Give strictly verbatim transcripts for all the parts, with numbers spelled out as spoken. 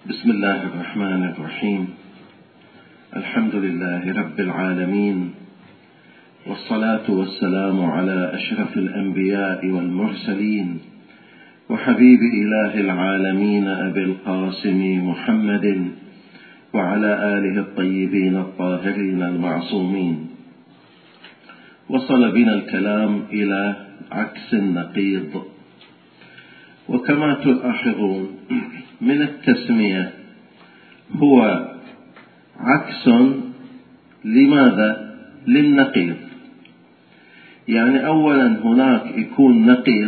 بسم الله الرحمن الرحيم. الحمد لله رب العالمين، والصلاة والسلام على أشرف الأنبياء والمرسلين وحبيب إله العالمين أبي القاسم محمد وعلى آله الطيبين الطاهرين المعصومين. وصل بنا الكلام إلى عكس النقيض، وكما تلاحظون من التسمية هو عكس لماذا؟ للنقيض. يعني أولا هناك يكون نقيض،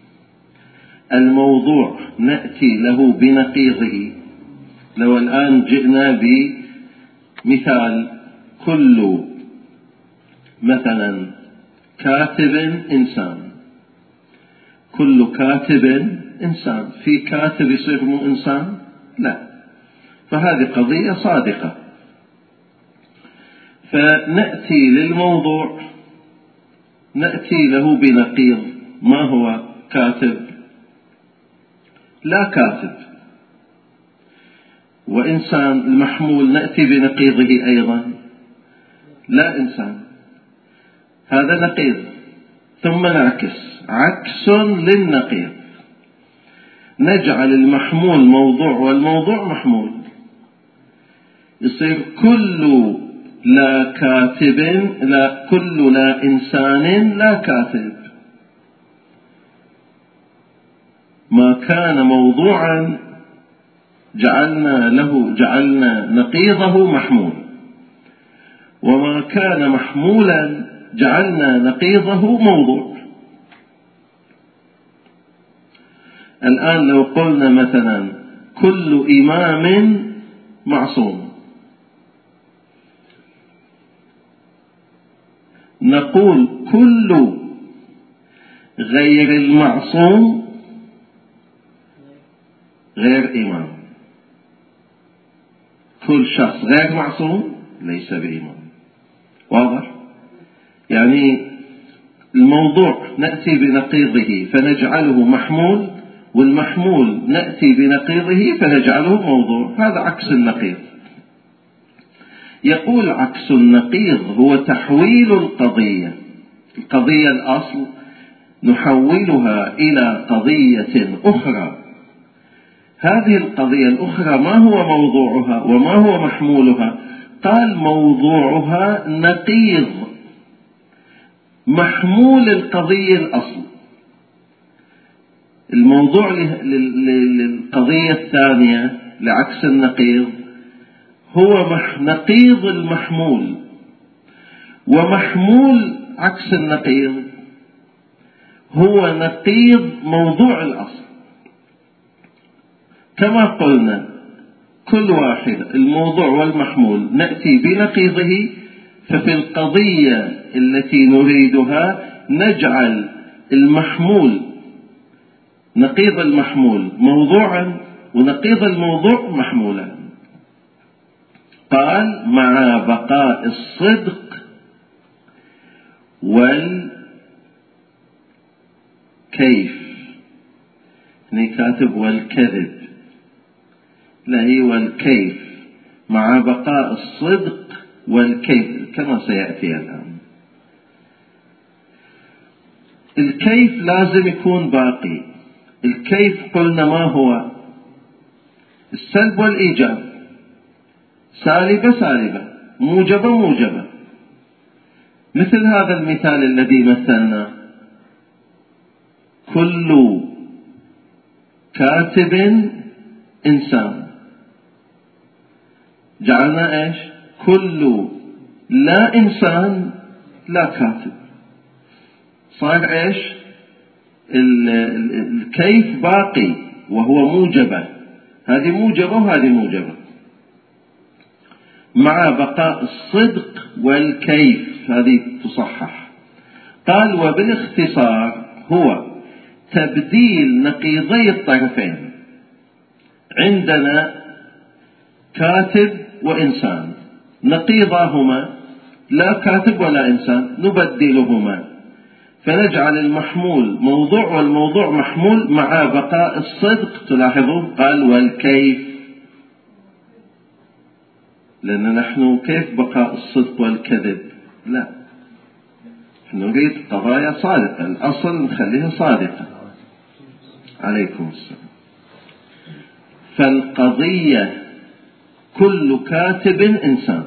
الموضوع نأتي له بنقيضه. لو الآن جئنا بمثال كل مثلا كاتب إنسان، كل كاتب إنسان، في كاتب يصير مو إنسان؟ لا، فهذه قضية صادقة. فنأتي للموضوع نأتي له بنقيض. ما هو كاتب؟ لا كاتب. وإنسان المحمول نأتي بنقيضه أيضا، لا إنسان. هذا نقيض. ثم نعكس، عكس للنقيض، نجعل المحمول موضوع والموضوع محمول. يصير كل لا كاتب لا كل لا إنسان لا كاتب. ما كان موضوعا جعلنا له جعلنا نقيضه محمول، وما كان محمولا جعلنا نقيضه موضوع. الآن لو قلنا مثلا كل إمام معصوم، نقول كل غير المعصوم غير إمام. كل شخص غير معصوم ليس بإمام. واضح؟ يعني الموضوع نأتي بنقيضه فنجعله محمول، والمحمول نأتي بنقيضه فنجعله موضوع. هذا عكس النقيض. يقول عكس النقيض هو تحويل القضية. القضية الأصل نحولها إلى قضية أخرى. هذه القضية الأخرى ما هو موضوعها وما هو محمولها؟ قال موضوعها نقيض محمول القضية الأصل. الموضوع للقضية الثانية لعكس النقيض هو نقيض المحمول، ومحمول عكس النقيض هو نقيض موضوع الأصل. كما قلنا كل واحد الموضوع والمحمول نأتي بنقيضه، ففي القضية التي نريدها نجعل المحمول نقيض المحمول موضوعا ونقيض الموضوع محمولا. قال مع بقاء الصدق والكيف. هنا كاتب والكذب، لا، هي والكيف، مع بقاء الصدق والكيف كما سيأتي الآن. الكيف لازم يكون باقي. الكيف قلنا ما هو؟ السلب والإيجاب، سالبة سالبة، موجبة موجبة. مثل هذا المثال الذي مثلنا، كل كاتب إنسان، جعلنا إيش؟ كل لا إنسان لا كاتب. صار إيش؟ الكيف باقي وهو موجبة، هذه موجبة وهذه موجبة، مع بقاء الصدق والكيف، هذه تصحح. قال وبالاختصار هو تبديل نقيضي الطرفين. عندنا كاتب وإنسان، نقيضاهما لا كاتب ولا إنسان، نبدلهما فنجعل المحمول موضوع والموضوع محمول مع بقاء الصدق. تلاحظون قال والكيف، لأن نحن كيف بقاء الصدق والكذب؟ لا، نريد قضايا صادقة، الأصل نخليها صادقة. عليكم السلام. فالقضية كل كاتب إنسان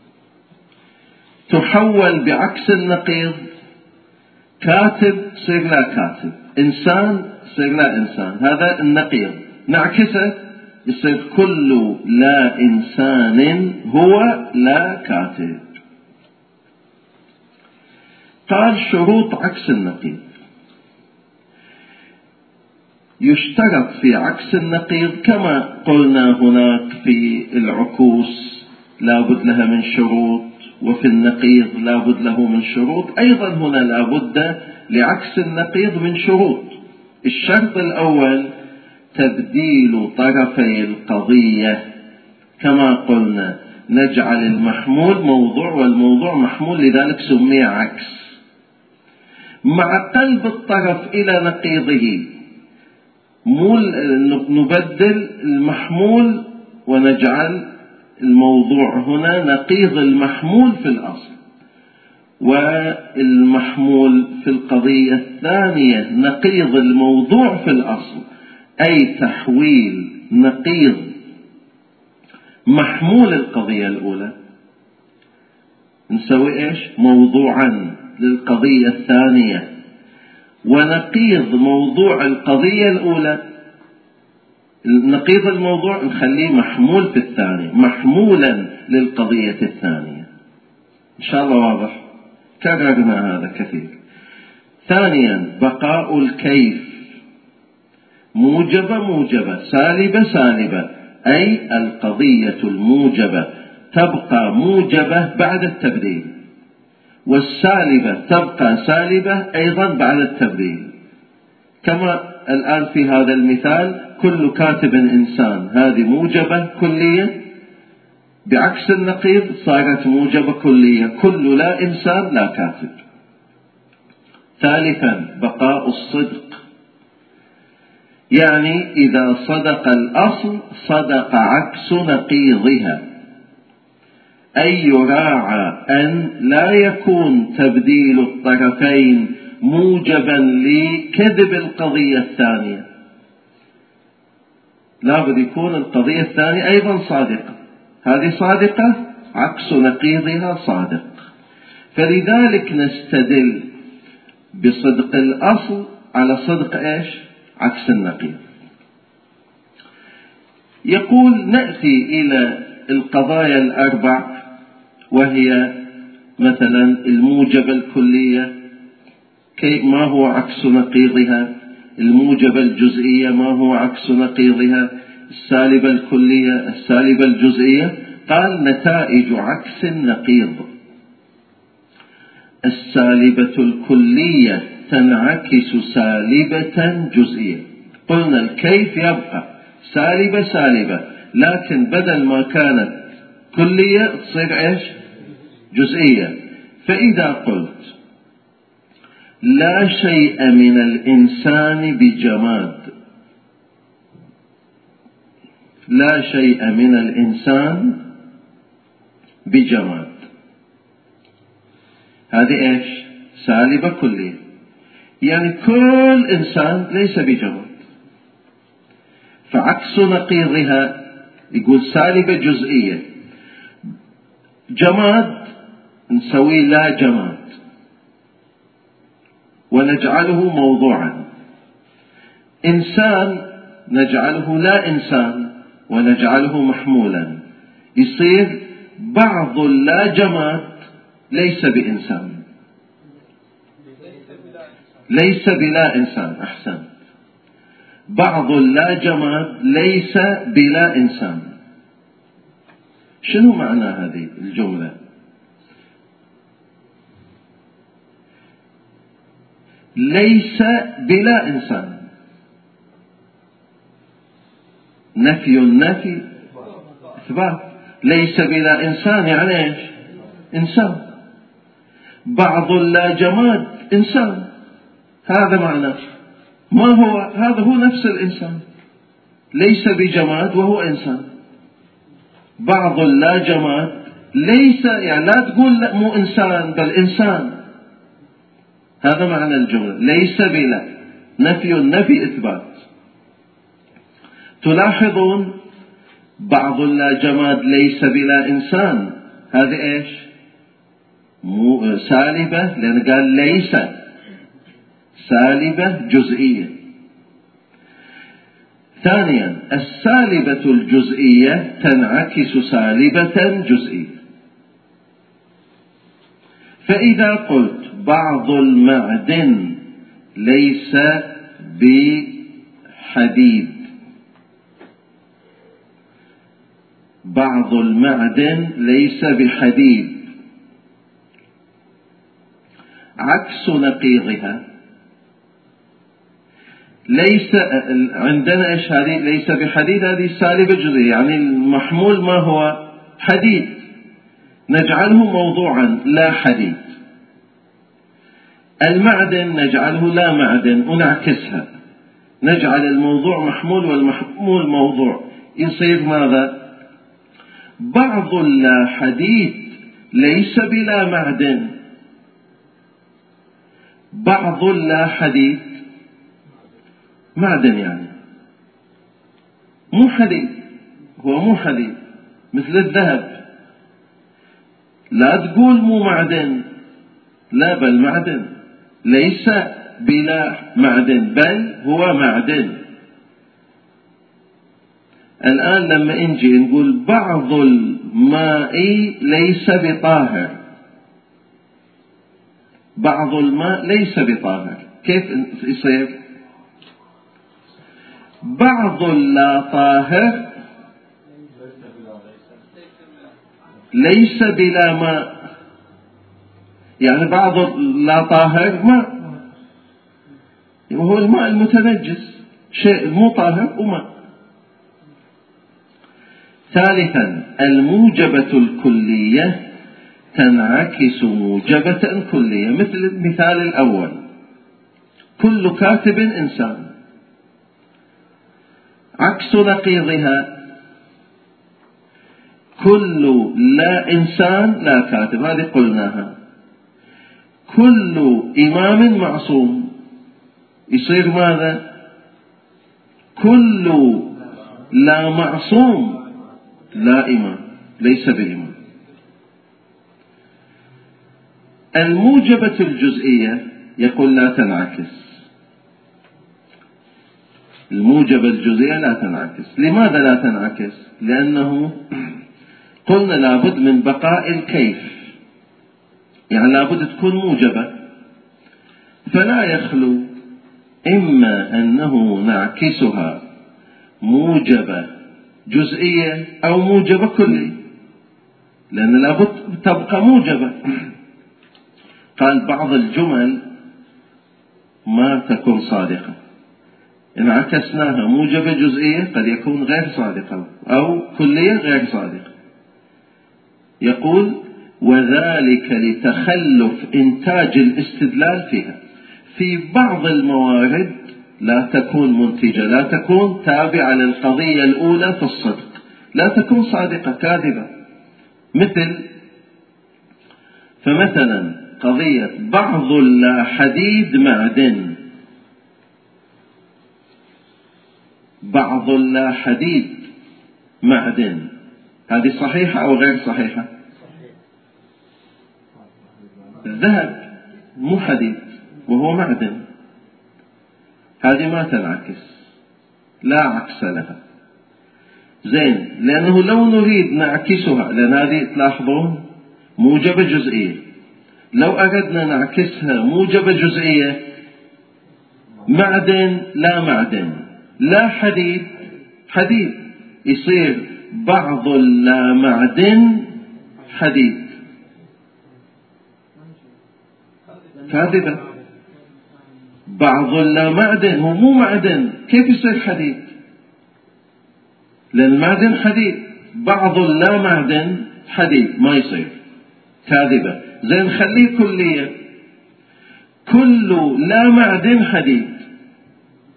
تحول بعكس النقيض، كاتب صير لا كاتب، إنسان صير لا إنسان، هذا النقيض. نعكسه يصير كل لا إنسان هو لا كاتب. قال شروط عكس النقيض. يشترط في عكس النقيض كما قلنا هناك في العكوس لابد لها من شروط، وفي النقيض لابد له من شروط، أيضا هنا لابد لعكس النقيض من شروط. الشرط الأول تبديل طرفي القضية، كما قلنا نجعل المحمول موضوع والموضوع محمول، لذلك سمي عكس، مع قلب الطرف إلى نقيضه. مو نبدل المحمول ونجعل الموضوع هنا نقيض المحمول في الأصل، والمحمول في القضية الثانية نقيض الموضوع في الأصل، أي تحويل نقيض محمول القضية الأولى نسوي إيش؟ موضوعا للقضية الثانية، ونقيض موضوع القضية الأولى، نقيض الموضوع نخليه محمول في الثانية، محمولا للقضية الثانية. إن شاء الله واضح، كررنا هذا كثير. ثانيا بقاء الكيف، موجبة موجبة، سالبة سالبة، أي القضية الموجبة تبقى موجبة بعد التبديل، والسالبة تبقى سالبة أيضا بعد التبديل. كما الآن في هذا المثال كل كاتب إنسان، هذه موجبة كلية، بعكس النقيض صارت موجبة كلية، كل لا إنسان لا كاتب. ثالثا بقاء الصدق، يعني إذا صدق الأصل صدق عكس نقيضها، أي يراعى أن لا يكون تبديل الطرفين موجبا لكذب القضية الثانية، لا بد يكون القضية الثانية أيضا صادقة، هذه صادقة عكس نقيضها صادق. فلذلك نستدل بصدق الأصل على صدق إيش؟ عكس النقيض. يقول نأتي إلى القضايا الأربع، وهي مثلا الموجبة الكلية كي ما هو عكس نقيضها، الموجبة الجزئية ما هو عكس نقيضها، السالبة الكلية السالبة الجزئية. قال نتائج عكس النقيض: السالبة الكلية تنعكس سالبة جزئية. قلنا الكيف يبقى سالبة سالبة، لكن بدل ما كانت كلية تصير ايش؟ جزئية. فإذا قلت لا شيء من الإنسان بجماد، لا شيء من الإنسان بجماد، هذه ايش؟ سالبة كلية، يعني كل إنسان ليس بجماد. فعكس نقيضها يقول سالبة جزئية، جماد نسوي لا جماد ونجعله موضوعا، إنسان نجعله لا إنسان ونجعله محمولا، يصير بعض اللا جماد ليس بإنسان، ليس بلا إنسان، أحسن، بعض اللا جماد ليس بلا إنسان. شنو معنى هذه الجملة؟ ليس بلا إنسان، نفي النفي إثبات، ليس بلا إنسان يعني إيش؟ إنسان. بعض اللا جماد إنسان، هذا معنى ما هو، هذا هو نفس الإنسان، ليس بجماد وهو إنسان. بعض لا جماد ليس، يعني لا تقول لا مو إنسان بل إنسان، هذا معنى الجملة. ليس بلا، نفي نفي إثبات. تلاحظون بعض لا جماد ليس بلا إنسان، هذه إيش؟ مو سالبة، لأن قال ليس، سالبة جزئية. ثانيا السالبة الجزئية تنعكس سالبة جزئية. فإذا قلت بعض المعدن ليس بحديد، بعض المعدن ليس بحديد، عكس نقيضها ليس. عندنا ايش هذه؟ ليس بحديد، هذه سالبة جزئية، يعني المحمول ما هو؟ حديد، نجعله موضوعا لا حديد. المعدن نجعله لا معدن ونعكسها، نجعل الموضوع محمول والمحمول موضوع، يصير ماذا؟ بعض لا حديد ليس بلا معدن، بعض لا حديد معدن، يعني مو حديد، هو مو حديد مثل الذهب. لا تقول مو معدن، لا بل معدن، ليس بلا معدن بل هو معدن. الآن لما نجي نقول بعض الماء ليس بطاهر، بعض الماء ليس بطاهر، كيف يصير؟ بعض لا طاهر ليس بلا ماء، يعني بعض لا طاهر ماء، وهو الماء المتنجس، شيء مو طاهر وماء. ثالثا الموجبة الكلية تنعكس موجبة كلية، مثل المثال الأول كل كاتب إنسان، عكس نقيضها كل لا إنسان لا كاتب، هذه قلناها. كل إمام معصوم، يصير ماذا؟ كل لا معصوم لا إمام، ليس بإمام. الموجبة الجزئية يقول لا تنعكس، الموجبة الجزئية لا تنعكس. لماذا لا تنعكس؟ لأنه قلنا لابد من بقاء الكيف، يعني لابد تكون موجبة، فلا يخلو إما أنه نعكسها موجبة جزئية أو موجبة كلية، لأن لابد تبقى موجبة. قال بعض الجمل ما تكون صادقة، إن عكسناها موجبة جزئية قد يكون غير صادقة أو كلية غير صادقة. يقول وذلك لتخلف إنتاج الاستدلال فيها، في بعض الموارد لا تكون منتجة، لا تكون تابعة للقضية الأولى في الصدق، لا تكون صادقة، كاذبة. مثل فمثلا قضية بعض لا حديد معدن، بعض لا حديد معدن، هذه صحيحة أو غير صحيحة؟ الذهب مو حديد وهو معدن، هذه ما تنعكس، لا عكس لها. زين، لأنه لو نريد نعكسها، لأن هذه تلاحظون موجبة جزئية، لو أردنا نعكسها موجبة جزئية، معدن لا معدن، لا حديد حديد، يصير بعض لا معدن حديد، كاذبة. بعض لا معدن هو مو معدن، كيف يصير حديد؟ لأن المعدن حديد، بعض لا معدن حديد، ما يصير، كاذبة. زين خليه كلية، كل لا معدن حديد،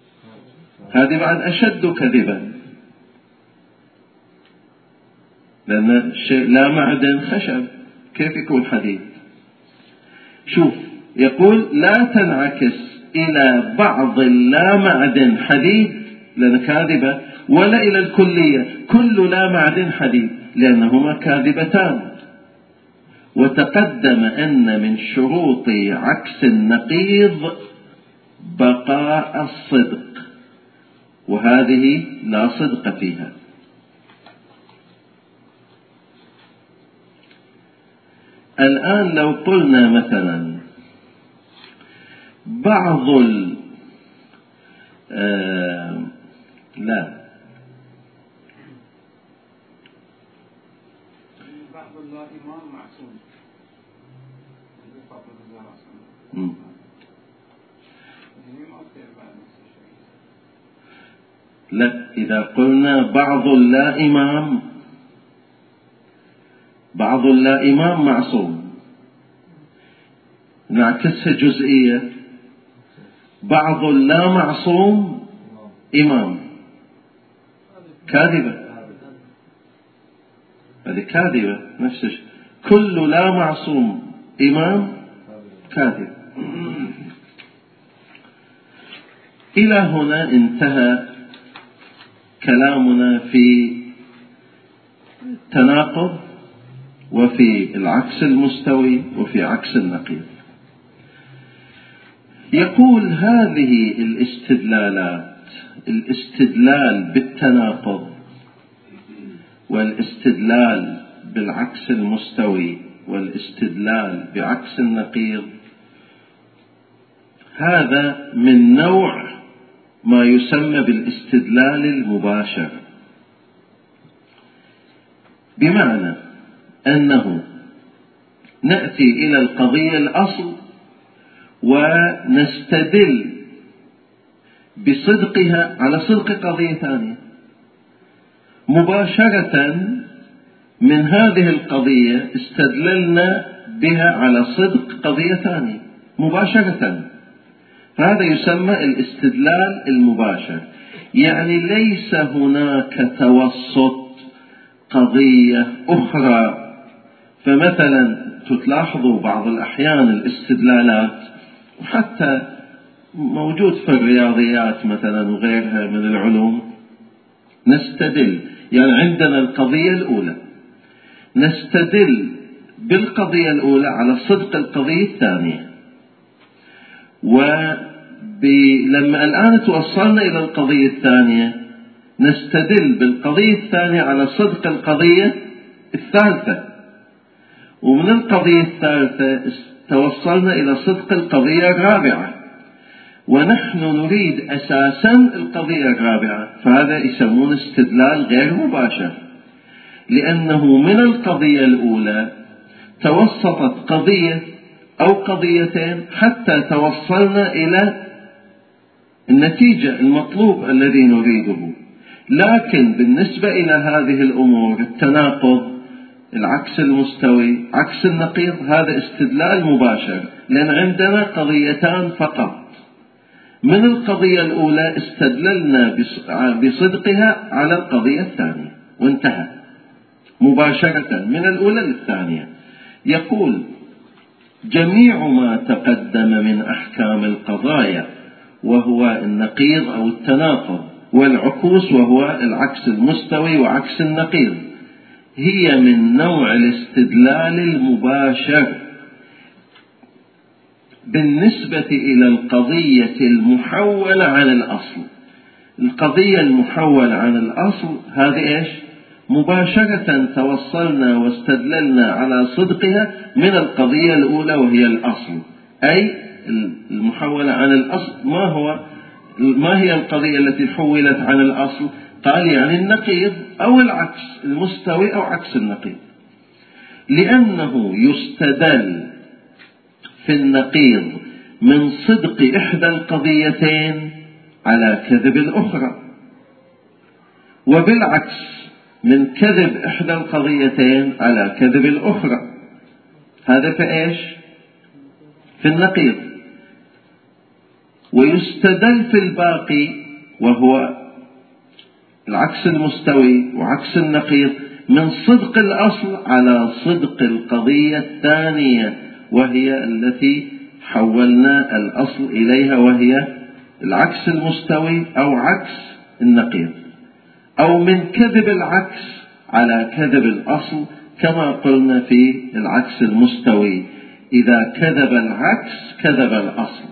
هذه بعد أشد كذبا، لأن الشيء لا معدن خشب كيف يكون حديد؟ شوف يقول لا تنعكس إلى بعض اللا معدن حديد لأن كاذبة، ولا إلى الكلية كل لا معدن حديد لأنهما كاذبتان. وتقدم أن من شروط عكس النقيض بقاء الصدق، وهذه لا صدق فيها. الآن لو قلنا مثلا بعض ال آه لا بعض الإمام معصوم. لا، إذا قلنا بعض اللا إمام بعض اللا إمام معصوم نعكسها جزئية، بعض اللا معصوم إمام، كاذبة، هذه كاذبة نفس الشيء. كل لا معصوم إمام كاذب. إلى هنا انتهى كلامنا في التناقض وفي العكس المستوي وفي عكس النقيض. يقول هذه الاستدلالات، الاستدلال بالتناقض والاستدلال بالعكس المستوي والاستدلال بعكس النقيض، هذا من نوع ما يسمى بالاستدلال المباشر، بمعنى أنه نأتي إلى القضية الأصل ونستدل بصدقها على صدق قضية ثانية مباشرة. من هذه القضية استدللنا بها على صدق قضية ثانية مباشرة، فهذا يسمى الاستدلال المباشر. يعني ليس هناك توسط قضية أخرى. فمثلا تلاحظوا بعض الأحيان الاستدلالات، وحتى موجود في الرياضيات مثلا وغيرها من العلوم، نستدل يعني عندنا القضية الأولى نستدل بالقضية الأولى على صدق القضية الثانية، ولما الآن توصلنا إلى القضية الثانية نستدل بالقضية الثانية على صدق القضية الثالثة، ومن القضية الثالثة توصلنا إلى صدق القضية الرابعة، ونحن نريد أساسا القضية الرابعة، فهذا يسمون استدلال غير مباشر، لأنه من القضية الأولى توسطت قضية أو قضيتين حتى توصلنا إلى النتيجة المطلوب الذي نريده. لكن بالنسبة إلى هذه الأمور التناقض، العكس المستوي، عكس النقيض، هذا استدلال مباشر، لأن عندنا قضيتان فقط. من القضية الأولى استدللنا بصدقها على القضية الثانية وانتهى مباشرة من الأولى للثانية. يقول جميع ما تقدم من أحكام القضايا وهو النقيض أو التناقض والعكوس وهو العكس المستوي وعكس النقيض هي من نوع الاستدلال المباشر بالنسبة إلى القضية المحولة عن الأصل. القضية المحولة عن الأصل هذه إيش؟ مباشرة توصلنا واستدللنا على صدقها من القضية الأولى وهي الأصل، أي المحولة عن الأصل. ما هو ما هي القضية التي حولت عن الأصل؟ قال يعني النقيض أو العكس المستوي أو عكس النقيض، لأنه يستدل في النقيض من صدق إحدى القضيتين على كذب الأخرى، وبالعكس من كذب إحدى القضيتين على كذب الأخرى. هذا في إيش؟ في النقيض. ويستدل في الباقي وهو العكس المستوي وعكس النقيض من صدق الأصل على صدق القضية الثانية، وهي التي حولنا الأصل إليها، وهي العكس المستوي أو عكس النقيض، أو من كذب العكس على كذب الأصل، كما قلنا في العكس المستوي إذا كذب العكس كذب الأصل.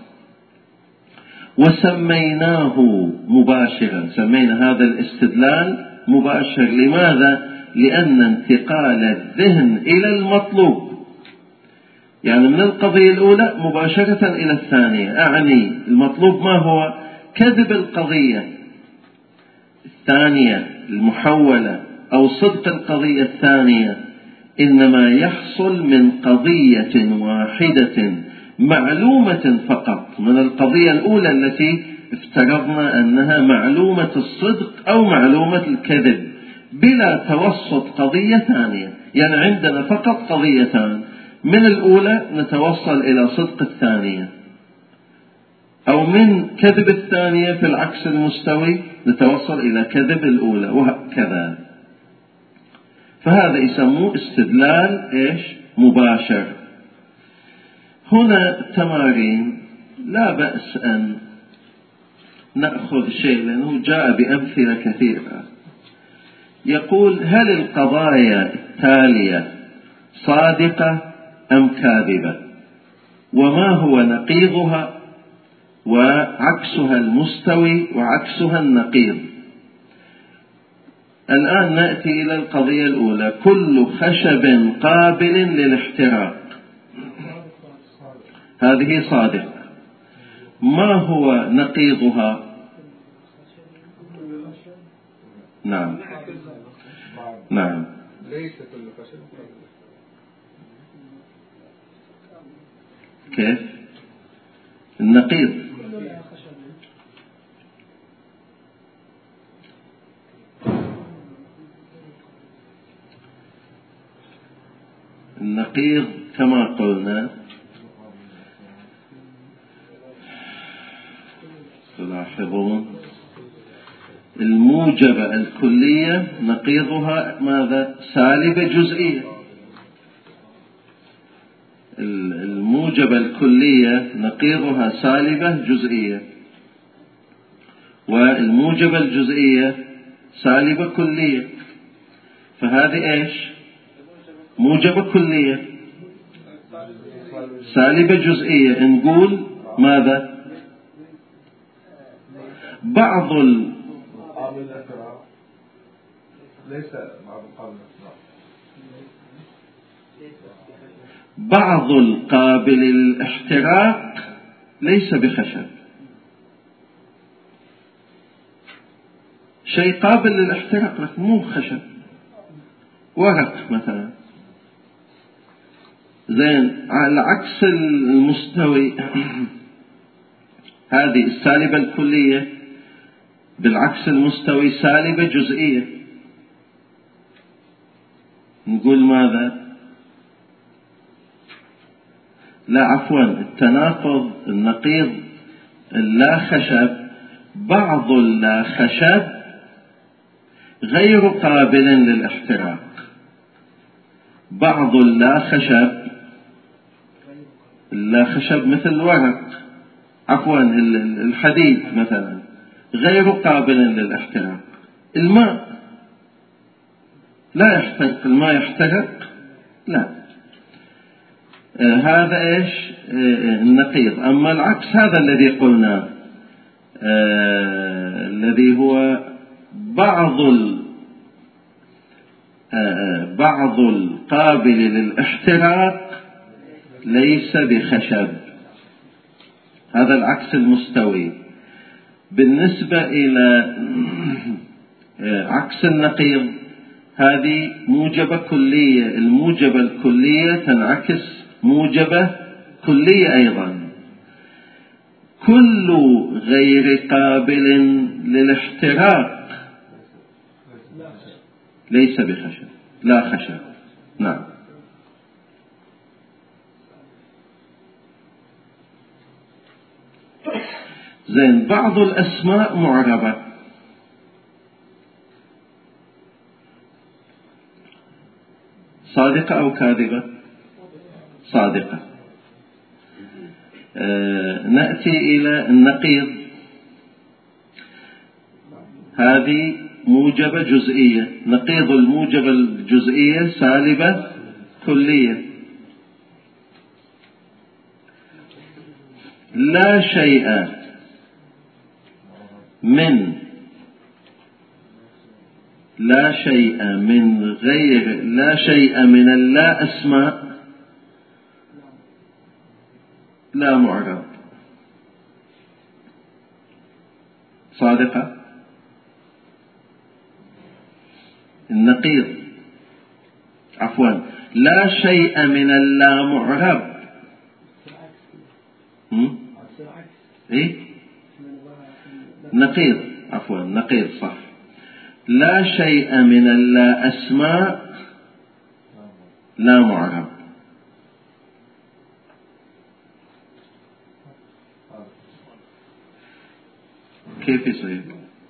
وسميناه مباشرا، سمينا هذا الاستدلال مباشر. لماذا؟ لأن انتقال الذهن إلى المطلوب، يعني من القضية الأولى مباشرة إلى الثانية، أعني المطلوب ما هو؟ كذب القضية الثانية المحولة أو صدق القضية الثانية، إنما يحصل من قضية واحدة معلومة فقط، من القضية الأولى التي افترضنا أنها معلومة الصدق أو معلومة الكذب، بلا توسط قضية ثانية. يعني عندنا فقط قضيتان، من الأولى نتوصل إلى صدق الثانية، أو من كذب الثانية في العكس المستوي نتوصل إلى كذب الأولى، وهكذا. فهذا يسموه استدلال إيش؟ مباشر. هنا تمارين لا بأس أن نأخذ شيء لأنه جاء بأمثلة كثيرة. يقول: هل القضايا التالية صادقة أم كاذبة؟ وما هو نقيضها وعكسها المستوي وعكسها النقيض؟ الآن نأتي إلى القضية الأولى: كل خشب قابل للاحتراق، هذه صادقة. ما هو نقيضها؟ نعم نعم ليس كل خشب. كيف النقيض؟ النقيض كما قلنا تلاحظون الموجبة الكلية نقيضها ماذا؟ سالبة جزئية. الموجبة الكلية نقيضها سالبة جزئية، والموجبة الجزئية سالبة كلية. فهذه ايش؟ موجبة كلية سالبة جزئية. نقول ماذا؟ بعض ال ليس بعض القابل بعض القابل للاحتراق ليس بخشب. شيء قابل للاحتراق لكن مو خشب، ورق مثلا. زين، على عكس المستوي هذه السالبة الكلية بالعكس المستوي سالبة جزئية. نقول ماذا؟ لا عفوا، التناقض النقيض اللا خشب، بعض اللا خشب غير قابل للاحتراق. بعض اللا خشب، اللا خشب مثل الورق، عفوا الحديد مثلا، غير قابل للاحتراق. الماء لا يحترق، الماء يحترق؟ لا. آه هذا ايش؟ آه النقيض. اما العكس هذا الذي قلناه، آه الذي هو بعض ال آه بعض القابل للاحتراق ليس بخشب، هذا العكس المستوي. بالنسبة إلى عكس النقيض، هذه موجبة كلية، الموجبة الكلية تنعكس موجبة كلية أيضا. كل غير قابل للاحتراق ليس بخشب، لا خشب. نعم. زين، بعض الأسماء معربة، صادقة أو كاذبة؟ صادقة. آه نأتي إلى النقيض. هذه موجبة جزئية. نقيض الموجبة الجزئية سالبة كلية. لا شيء من لا شيء من غير لا شيء من اللا أسماء لا معرب. صادقة. النقيض عفوا لا شيء من اللا معرب. إيه؟ نقيض عفوا نقيض صح. لا شيء من اللا أسماء لا معرب. كيف يصير؟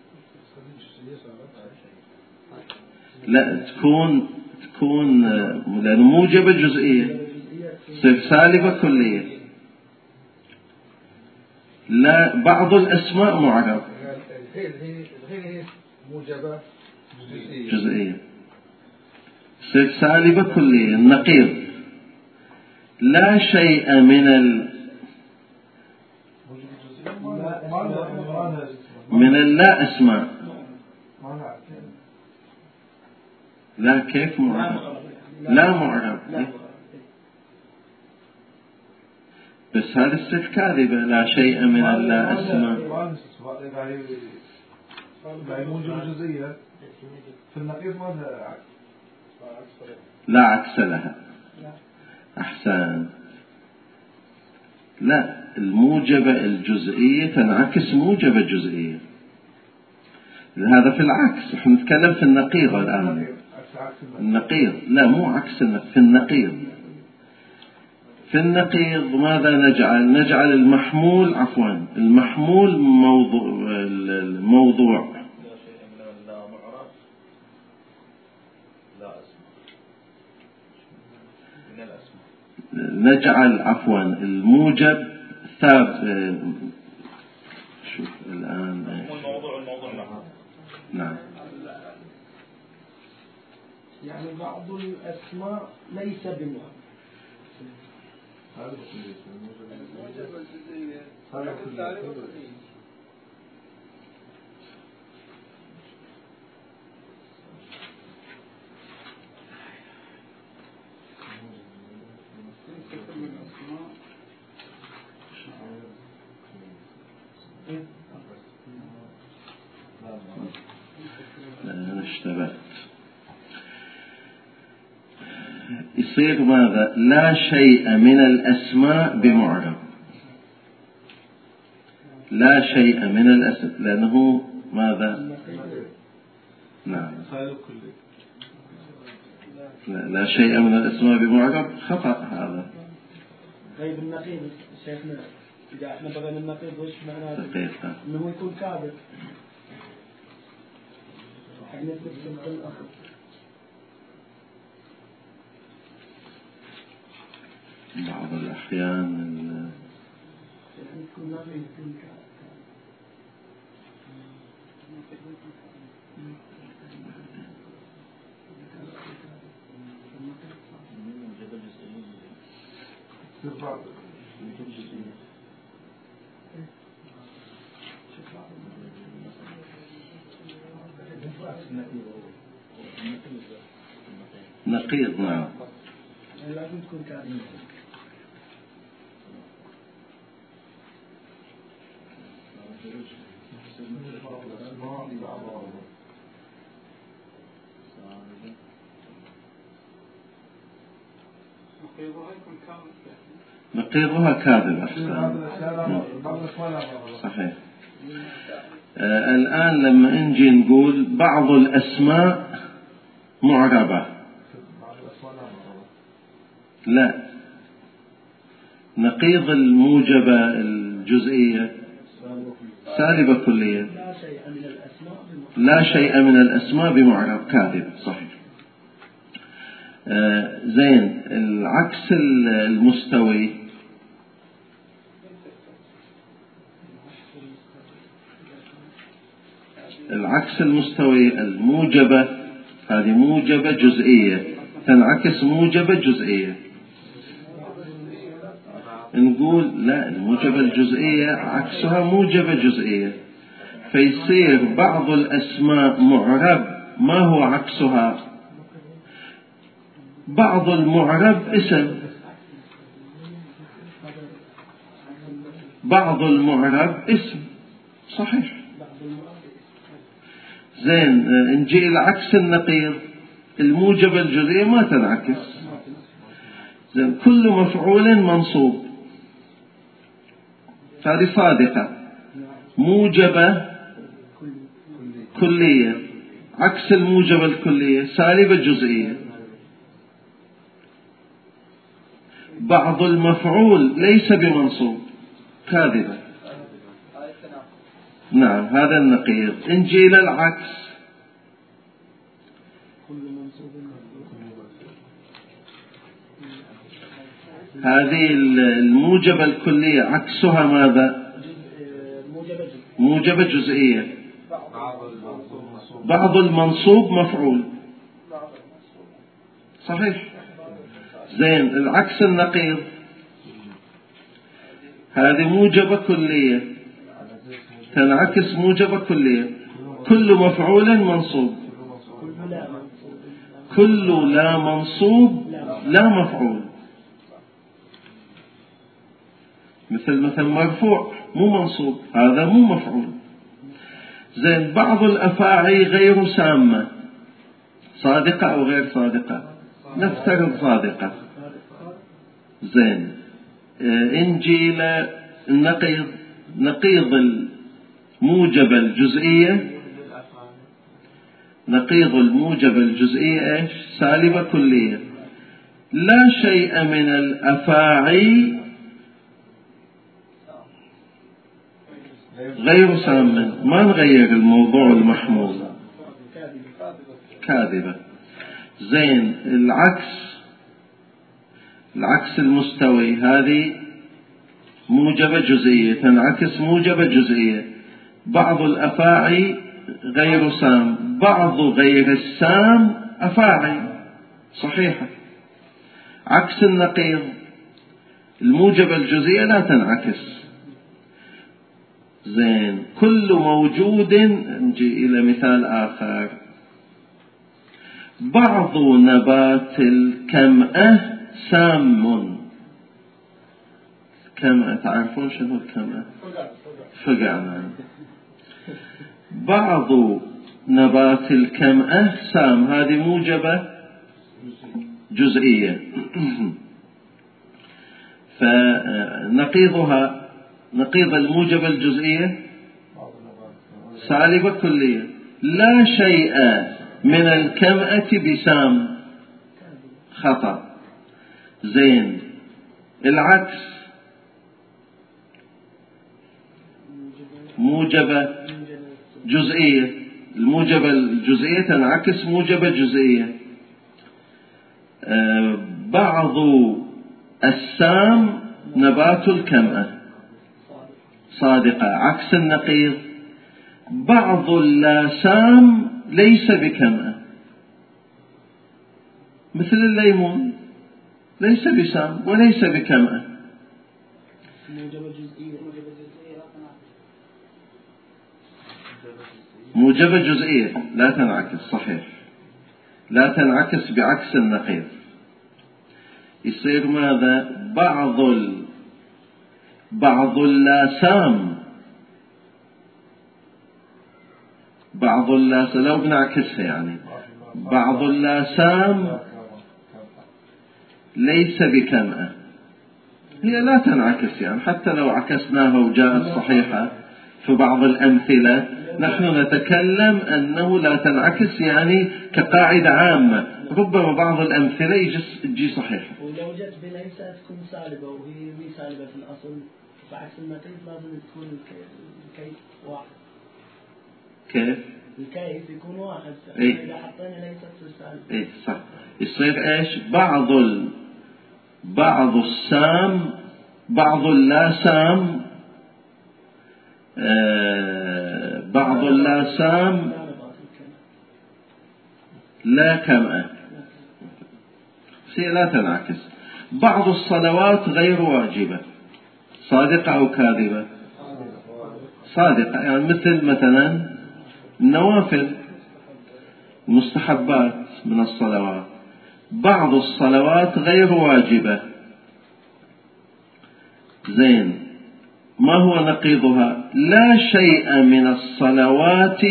لا تكون تكون لأنه موجبة جزئية تصير سالبة كلية. لا بعض الأسماء معرب. موجبة جزئية تصير سالبة كلية. النقيض لا شيء من ال من اللا أسماء. لا كيف معرب؟ لا معرب. بس هذا الصف كاذبة. لا شيء من اللا أسماء موجبة جزئية. في النقيض ماذا عكس؟ لا عكس لها. أحسن. لا الموجبة الجزئية تنعكس موجبة جزئية. هذا في العكس. نحن نتكلم في النقيض الآن. النقيض لا مو عكس في النقيض. في النقيض ماذا نجعل؟ نجعل المحمول عفوا المحمول موضوع الموضوع نجعل عفوا الموجب ثابت. شوف الآن الموضوع الموضوع نعم. يعني بعض الأسماء ليس بمهم. أنا اشتبهت. يصير ماذا؟ لا شيء من الأسماء بمعرب. لا شيء من الأسماء لأنه ماذا؟ نعم. لا, لا شيء من الأسماء بمعرب خطأ هذا. طيب النقيض شيخنا إذا احنا بغينا النقيض وش معناه؟ دقيقة. إنه يكون كاذب. احنا نفس الأخر. بعض الأحيان نقيض نعم. لازم تكون كاذب. نقيضها كاذب. صحيح. آه الآن لما نجي نقول بعض الأسماء معربة لا نقيض الموجبة الجزئية سالبة كلية. لا شيء من الأسماء بمعرب كاذب. صحيح. آه زين. العكس المستوي العكس المستوي الموجبة، هذه موجبة جزئية تنعكس موجبة جزئية. نقول لا، الموجبة الجزئية عكسها موجبة جزئية، فيصير بعض الأسماء معرب. ما هو عكسها؟ بعض المعرب اسم، بعض المعرب اسم، صحيح. زين. نجي إلى عكس النقيض، الموجبة الجزئية ما تنعكس. زين. كل مفعول منصوب، هذه صادقة. موجبة كلية، عكس الموجبة الكلية سالبة جزئية. بعض المفعول ليس بمنصوب، كاذبة. نعم، هذا النقيض. نجي إلى العكس، هذه الموجبة الكلية عكسها ماذا؟ موجبة جزئية. بعض المنصوب مفعول، صحيح. زين. العكس النقيض، هذه موجبة كلية تنعكس موجبة كلية. كل مفعول منصوب، كل لا منصوب لا مفعول. مثل مثل مرفوع مو منصوب، هذا مو مفعول. زين. بعض الأفاعي غير سامة، صادقة أو غير صادقة؟ نفترض صادقة. زين. انجي إلى النقيض، نقيض الموجبة الجزئية، نقيض الموجبة الجزئية ايش؟ سالبة كلية. لا شيء من الأفاعي غير سام. ما نغير الموضوع المحمول، كاذبة. زين. العكس، العكس المستوي، هذه موجبة جزئية تنعكس موجبة جزئية. بعض الأفاعي غير سام، بعض غير السام أفاعي، صحيحة. عكس النقيض، الموجبة الجزئية لا تنعكس. زين. كل موجود، نجي إلى مثال آخر. بعض نبات الكمأة سام. كمأة، تعرفون شنو الكمأة؟ فقع. بعض نبات الكمأة سام، هذه موجبة جزئية. فنقيضها، نقيض الموجبة الجزئية سالبة كلية. لا شيء من الكمأة بسام، خطأ. زين. العكس، موجبة جزئية، الموجبة الجزئية تنعكس موجبة جزئية. آه بعض السام نبات الكمأة، صادقة. عكس النقيض، بعض اللاسام ليس بكمأة، مثل الليمون ليس بسام وليس بكمأة. موجبة جزئية لا تنعكس، صحيح، لا تنعكس بعكس النقيض. يصير ماذا؟ بعض ال... بعض اللاسام، بعض اللاسام لو بنعكسها يعني بعض اللاسام ليس بكمأة، هي لا تنعكس يعني. حتى لو عكسناها وجاءت صحيحة في بعض الأمثلة، نحن نتكلم أنه لا تنعكس يعني كقاعدة عامة. ربما بعض الأمثلة يجي صحيحة. ولو جت بليس تكون سالبة، وهي مي سالبة في الأصل، فعكس النقيض لازم تكون الكيف واحد. كيف؟ الكيف يكون واحد. إيه؟ إذا حطينا ليست سالبة. إيه صح. يصير إيش؟ بعض ال... بعض السام بعض اللاسام آه... بعض اللاسام لا كمأة لا تنعكس. بعض الصلوات غير واجبة، صادقة أو كاذبة؟ صادقة. يعني مثل مثلا النوافل، المستحبات من الصلوات. بعض الصلوات غير واجبة. زين، ما هو نقيضها؟ لا شيء من الصلوات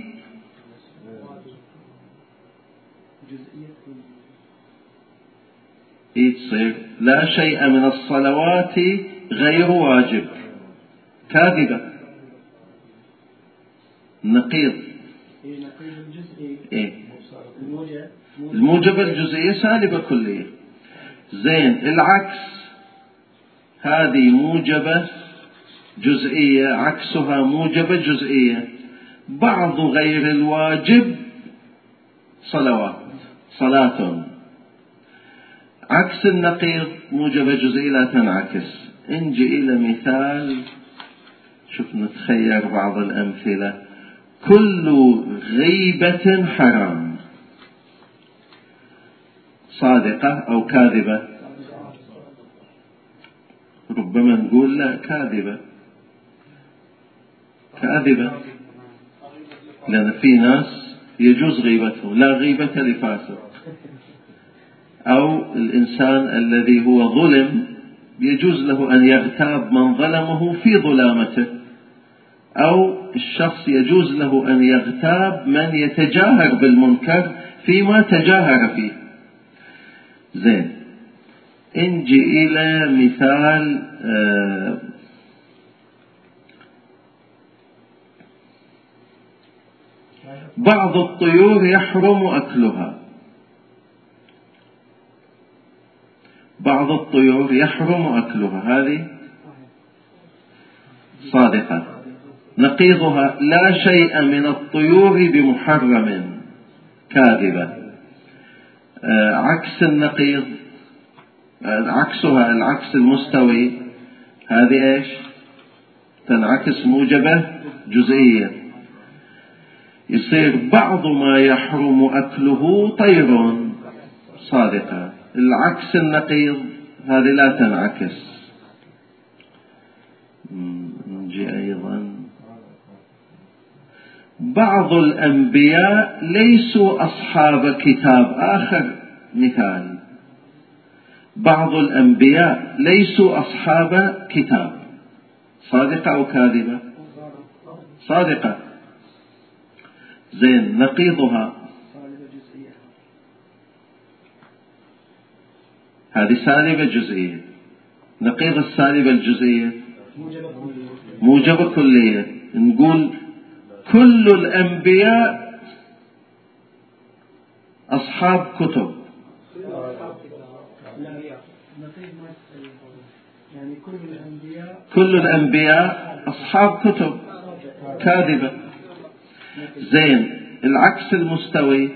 تصير لا شيء من الصلوات غير واجب، كاذبة. نقيض إيه؟ الموجبة الجزئية سالبة كلية. زين، العكس، هذه موجبة جزئية، عكسها موجبة جزئية. بعض غير الواجب صلوات، صلاة. عكس النقيض موجبة جزئية لا تنعكس. نجي إلى مثال، شوف نتخير بعض الأمثلة. كل غيبة حرام، صادقة أو كاذبة؟ ربما نقول لا، كاذبة. كاذبة، لأن في ناس يجوز غيبتهم، لا غيبة لفاسق. أو الإنسان الذي هو ظلم يجوز له أن يغتاب من ظلمه في ظلامته، أو الشخص يجوز له أن يغتاب من يتجاهر بالمنكر فيما تجاهر فيه. زين، نجي إلى مثال آه بعض الطيور يحرم أكلها. بعض الطيور يحرم أكلها، هذه صادقة. نقيضها لا شيء من الطيور بمحرم، كاذبة. آه عكس النقيض، آه عكسها العكس المستوي، هذه إيش؟ تنعكس موجبة جزئية. يصير بعض ما يحرم أكله طير، صادقة. العكس النقيض هذه لا تنعكس. نجي أيضا، بعض الأنبياء ليسوا أصحاب كتاب. آخر مثال، بعض الأنبياء ليسوا أصحاب كتاب، صادقة أو كاذبة؟ صادقة. زين، نقيضها هذه سالبة جزئية. نقيض السالبة الجزئية موجبة كلية. نقول كل الأنبياء أصحاب كتب. كل الأنبياء أصحاب كتب، كاذبة. زين، العكس المستوي،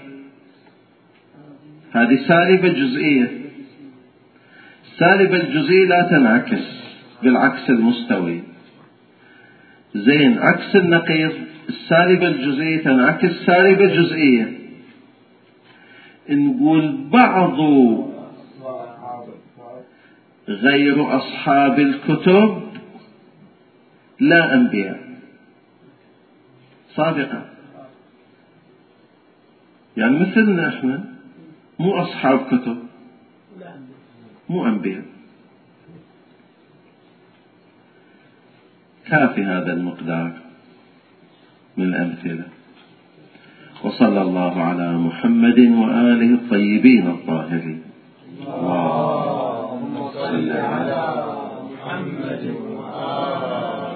هذه سالبة جزئية. السالبة الجزئية لا تنعكس بالعكس المستوي. زين، عكس النقيض، السالبة الجزئية تنعكس سالبة جزئية. نقول بعض غير أصحاب الكتب لا أنبياء، صادقة. يعني مثلنا احنا، مو أصحاب كتب، مو أنبياء. كافي هذا المقدار من الأمثلة. وصلى الله على محمد وآله الطيبين الطاهرين. اللهم صل على محمد وآله